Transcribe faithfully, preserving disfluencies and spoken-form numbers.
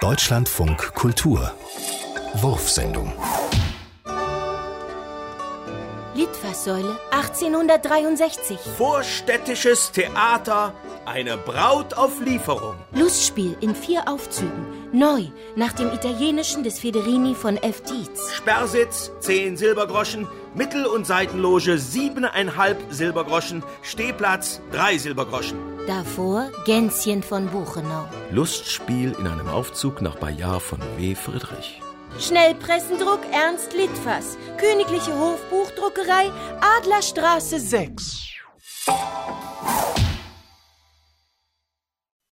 Deutschlandfunk Kultur Wurfsendung. Litfaßsäule achtzehnhundertdreiundsechzig. Vorstädtisches Theater, eine Braut auf Lieferung. Lustspiel in vier Aufzügen. Neu, nach dem italienischen des Federini von F. Dietz. Sperrsitz, zehn Silbergroschen. Mittel- und Seitenloge, siebeneinhalb Silbergroschen. Stehplatz, drei Silbergroschen. Davor Gänschen von Buchenau. Lustspiel in einem Aufzug nach Bayard von W. Friedrich. Schnellpressendruck Ernst Litfaß. Königliche Hofbuchdruckerei, Adlerstraße sechs.